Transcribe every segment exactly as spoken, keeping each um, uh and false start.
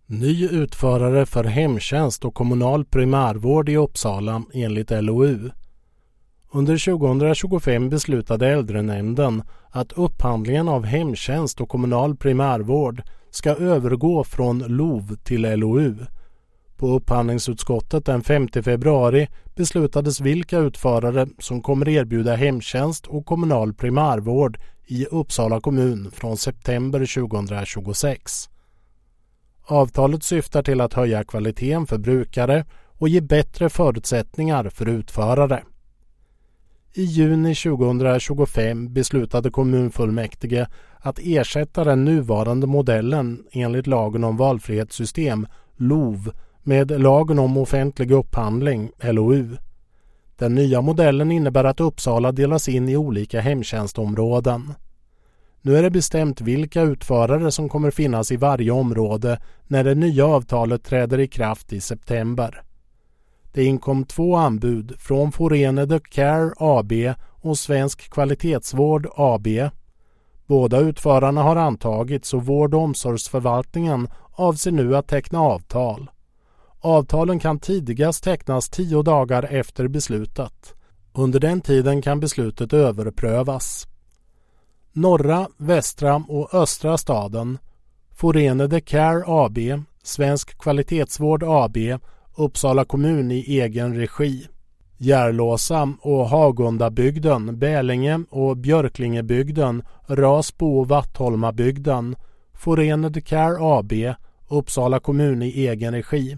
Ny utförare för hemtjänst och kommunal primärvård i Uppsala enligt L O U. Under tjugohundratjugofem beslutade äldrenämnden att upphandlingen av hemtjänst och kommunal primärvård ska övergå från L O V till L O U. På upphandlingsutskottet den femte februari beslutades vilka utförare som kommer erbjuda hemtjänst och kommunal primärvård i Uppsala kommun från september tjugohundratjugosex. Avtalet syftar till att höja kvaliteten för brukare och ge bättre förutsättningar för utförare. I juni tjugohundratjugofem beslutade kommunfullmäktige att ersätta den nuvarande modellen enligt lagen om valfrihetssystem, L O V, med lagen om offentlig upphandling, L O U. Den nya modellen innebär att Uppsala delas in i olika hemtjänstområden. Nu är det bestämt vilka utförare som kommer finnas i varje område när det nya avtalet träder i kraft i september. Det inkom två anbud från Forenede Care A B och Svensk Kvalitetsvård A B. Båda utförarna har antagits och vård- och omsorgsförvaltningen avser nu att teckna avtal. Avtalen kan tidigast tecknas tio dagar efter beslutet. Under den tiden kan beslutet överprövas. Norra, västra och östra staden, Forenede Care A B, Svensk Kvalitetsvård A B, Uppsala kommun i egen regi. Järlåsa och Hagundabygden, Bälinge och Björklingebygden, Rasbo och Vattholmabygden, Forenede Care A B, Uppsala kommun i egen regi.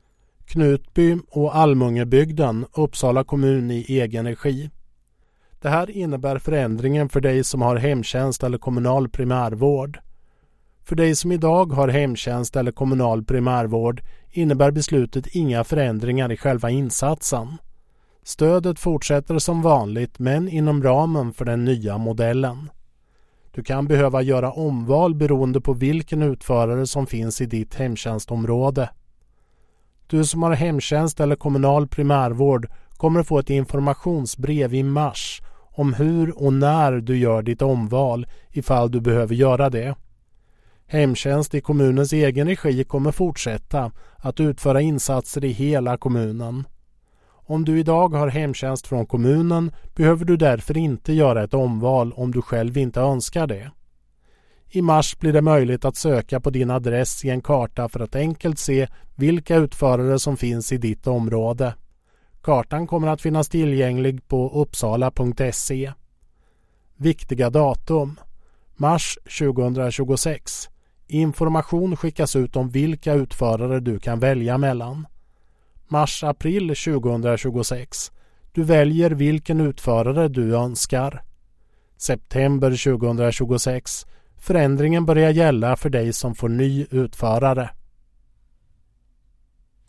Knutby och Almungebygden, Uppsala kommun i egen regi. Det här innebär förändringen för dig som har hemtjänst eller kommunal primärvård. För dig som idag har hemtjänst eller kommunal primärvård innebär beslutet inga förändringar i själva insatsen. Stödet fortsätter som vanligt men inom ramen för den nya modellen. Du kan behöva göra omval beroende på vilken utförare som finns i ditt hemtjänstområde. Du som har hemtjänst eller kommunal primärvård kommer få ett informationsbrev i mars om hur och när du gör ditt omval ifall du behöver göra det. Hemtjänst i kommunens egen regi kommer fortsätta att utföra insatser i hela kommunen. Om du idag har hemtjänst från kommunen behöver du därför inte göra ett omval om du själv inte önskar det. I mars blir det möjligt att söka på din adress i en karta för att enkelt se vilka utförare som finns i ditt område. Kartan kommer att finnas tillgänglig på uppsala punkt se. Viktiga datum. mars tjugohundratjugosex. Information skickas ut om vilka utförare du kan välja mellan. mars-april tjugohundratjugosex. Du väljer vilken utförare du önskar. september tjugohundratjugosex. Förändringen börjar gälla för dig som får ny utförare.